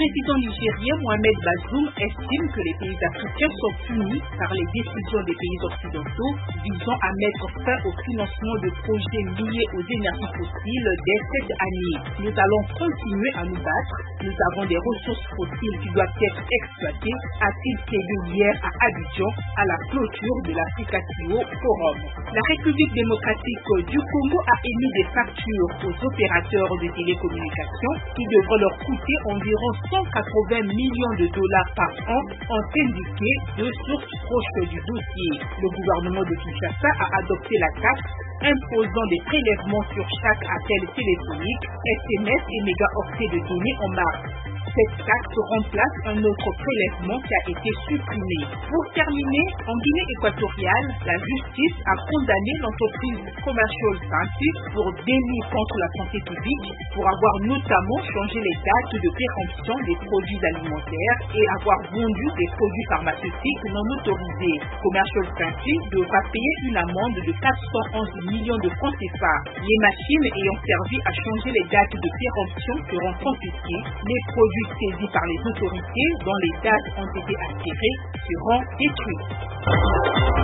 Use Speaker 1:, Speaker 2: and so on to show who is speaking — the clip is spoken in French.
Speaker 1: président nigérien Mohamed Bazoum estime que les pays africains sont punis par les décisions des pays occidentaux visant à mettre fin au financement de projets liés aux énergies fossiles dès cette année. Nous allons continuer à nous battre. Nous avons des ressources fossiles qui doivent être exploitées, a-t-il plaidé hier à Abidjan à la clôture de l'Africa-Trio Forum. La République démocratique du Congo a émis des factures aux opérateurs de télécommunications qui devraient leur coûter environ 180 millions de dollars par an, ont indiqué deux sources proches du dossier. Le gouvernement de Kinshasa a adopté la taxe imposant des prélèvements sur chaque appel téléphonique, SMS et mégaoctets de données en mars. Cette taxe remplace un autre prélèvement qui a été supprimé. Pour terminer, en Guinée équatoriale, la justice a condamné l'entreprise Commercial Sciences pour délit contre la santé publique, pour avoir notamment changé les dates de péremption des produits alimentaires et avoir vendu des produits pharmaceutiques non autorisés. Commercial Sciences devra payer une amende de 411 millions de francs CFA. Les machines ayant servi à changer les dates de péremption seront confisquées. Les produits saisis par les autorités dont les dates ont été altérées seront détruits.